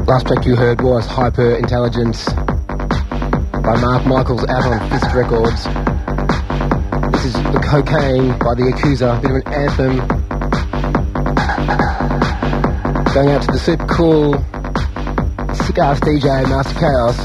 Last track you heard was Hyper Intelligence by Mark Michaels, out on Fist Records. This is The Cocaine by The Accuser, a bit of an anthem. Going out to the super cool, sick-ass DJ Master Chaos.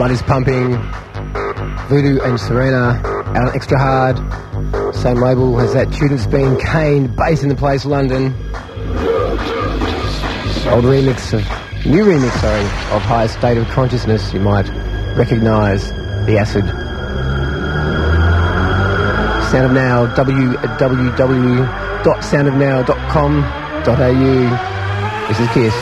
Blood is Pumping, Voodoo and Serena, out on Extra Hard. Same label as that tune that's been Kane, based in the place London. New remix of High State of Consciousness. You might recognise the acid. Sound of Now, www.soundofnow.com.au. This is Kiss.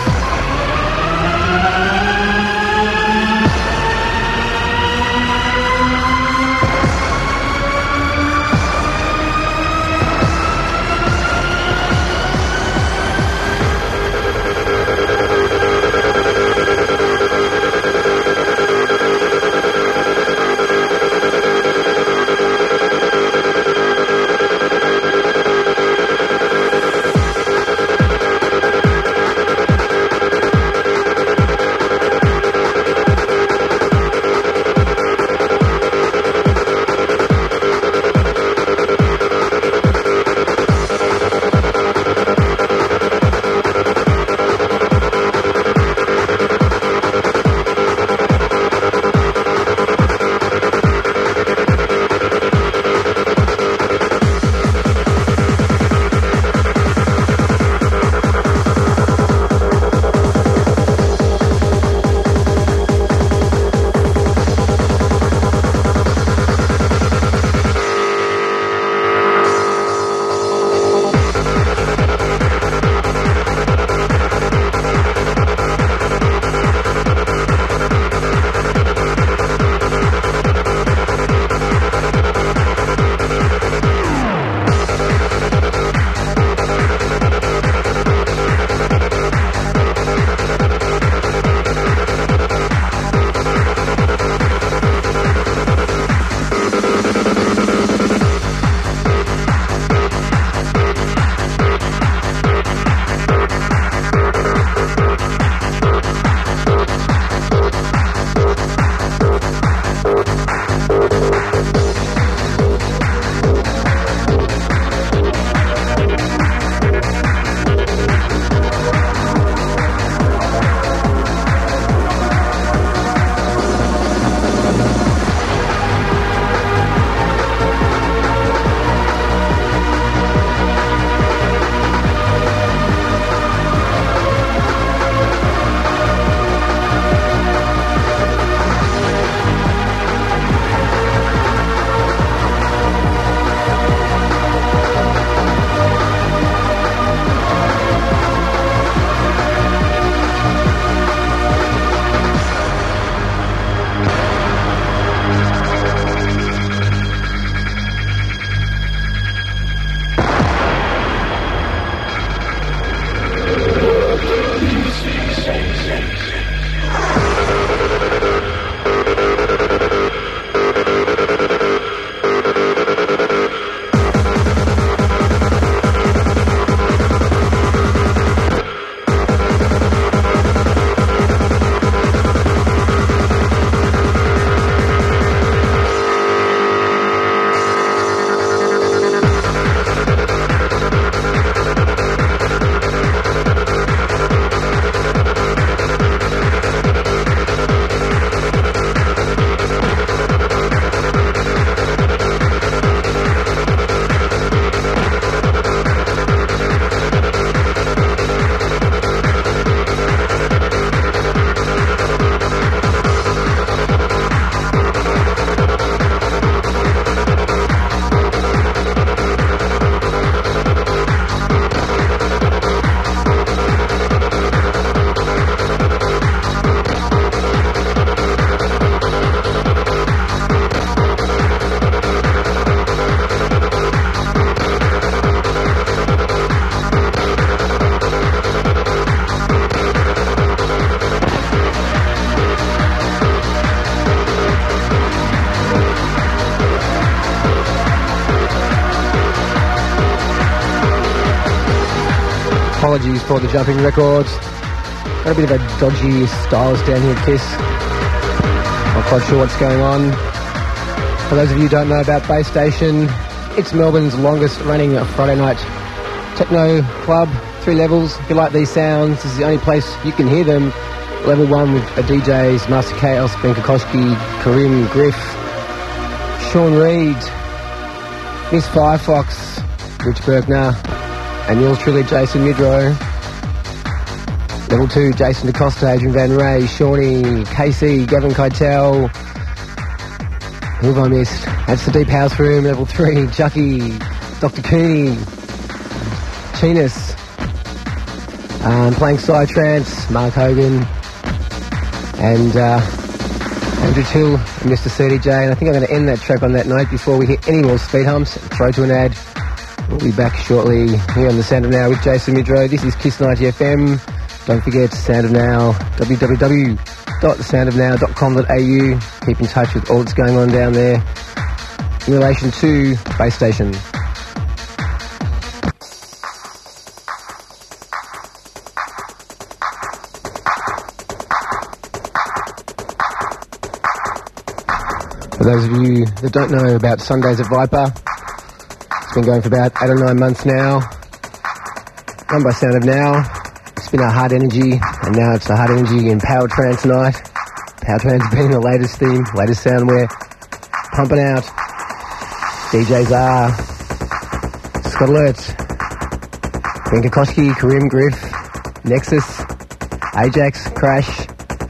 Apologies for the jumping records. Got a bit of a dodgy stylus down here at Kiss. Not quite sure what's going on. For those of you who don't know about Bass Station, it's Melbourne's longest running Friday night techno club. 3 levels. If you like these sounds, this is the only place you can hear them. Level 1 with DJs Master Chaos, Ben Kokoschky, Karim Griff, Sean Reed, Miss Firefox, Rich Berkner, and yours truly, Jason Midrow. Level 2, Jason DaCosta, Adrian Van Ray, Shawnee, Casey, Gavin Keitel. Who have I missed? That's the Deep House Room. Level 3, Chucky, Dr. Cooney, Chinas, playing Psytrance, Mark Hogan, and Andrew Till and Mr. CDJ. And I think I'm going to end that track on that note before we hit any more speed humps. Throw to an ad. We'll be back shortly here on The Sound of Now with Jason Midrow. This is Kiss 90 FM. Don't forget Sound of Now, www.thesoundofnow.com.au. Keep in touch with all that's going on down there in relation to Base Station. For those of you that don't know about Sundays at Viper, it's been going for about 8 or 9 months now. Run by Sound of Now. It's been a hard energy, and now it's a hard energy in Power Trance night. Power Trance being the latest theme, latest sound we're pumping out. DJs are Scott Alert, Ben Kokoschky, Karim Griff, Nexus, Ajax, Crash,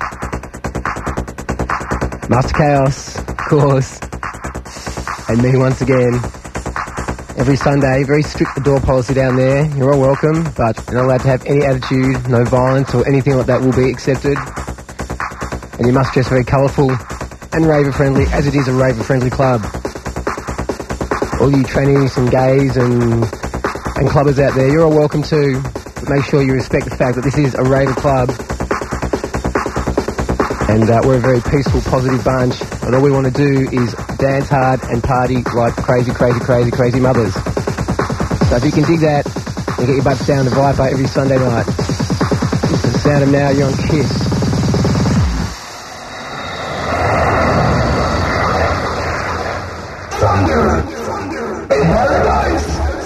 Master Chaos, of course, and me once again. Every Sunday, very strict the door policy down there. You're all welcome, but you're not allowed to have any attitude, no violence or anything like that will be accepted. And you must dress very colourful and raver-friendly, as it is a raver-friendly club. All you trannies and gays and clubbers out there, you're all welcome too. But make sure you respect the fact that this is a raver club. And we're a very peaceful, positive bunch. And all we want to do is dance hard and party like crazy, crazy, crazy, crazy mothers. So if you can dig that, you get your butts down to Viper every Sunday night. It's The Sound of Now, you're on Kiss. Thunder in paradise.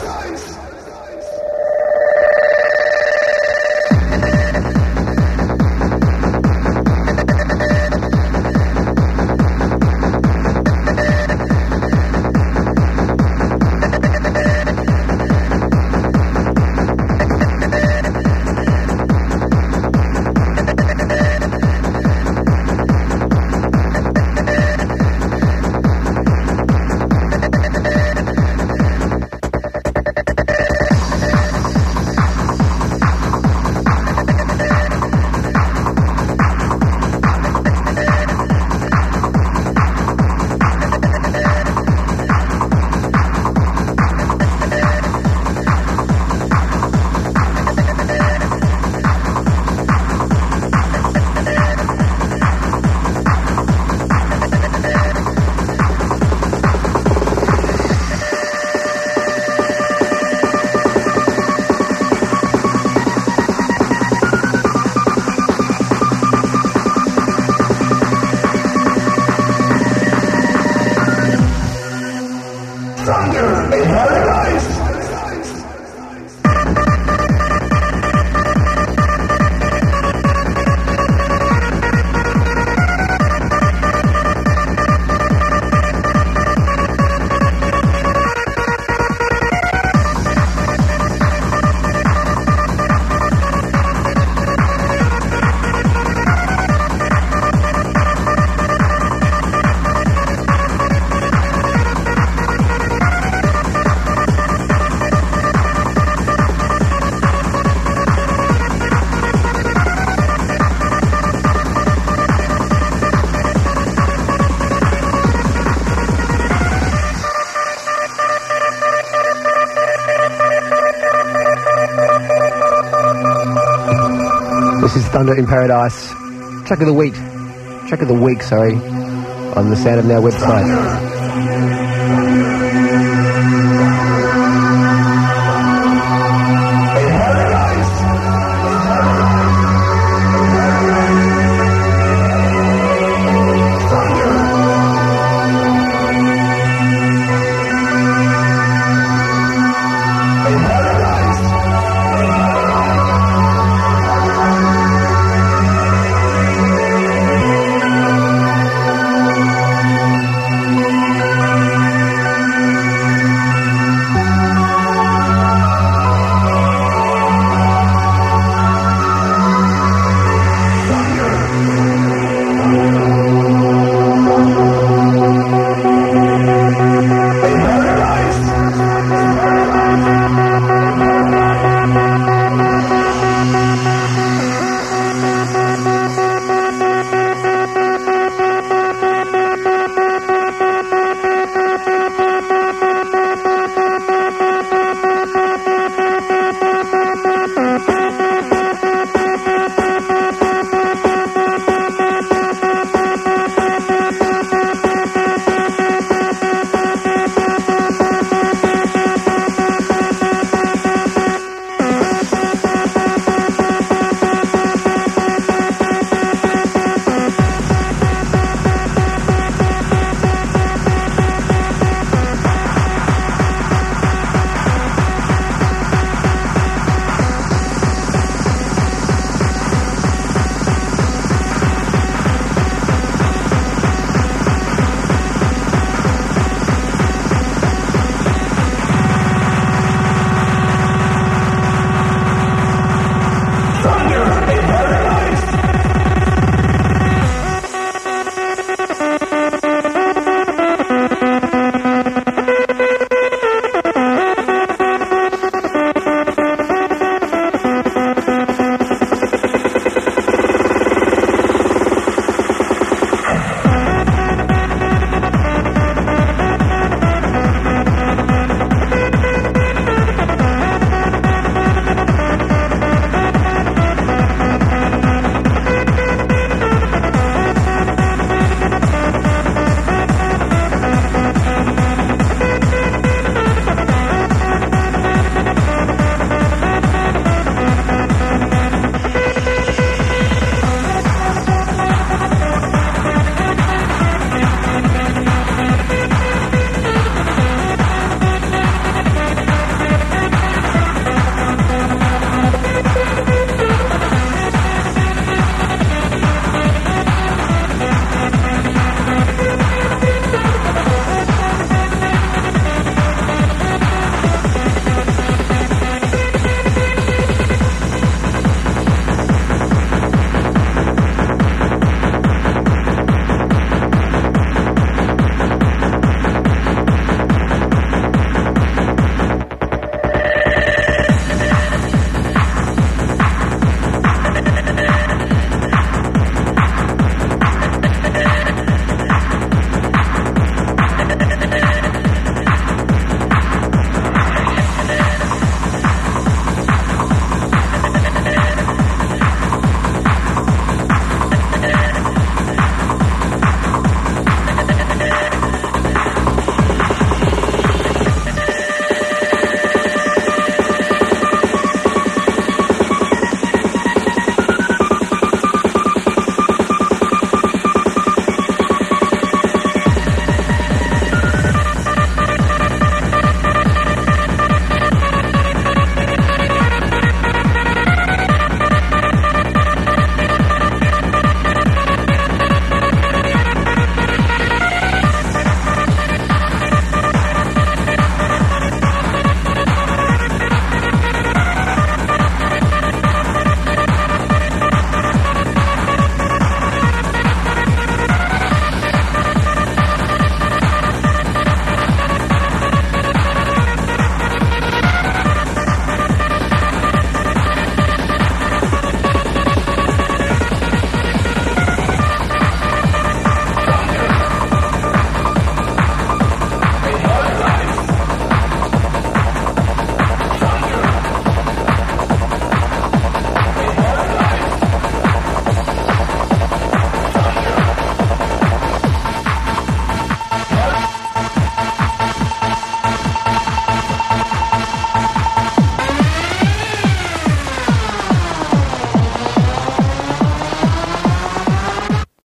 This is Thunder in Paradise. Track of the week, on the Sound of Now website.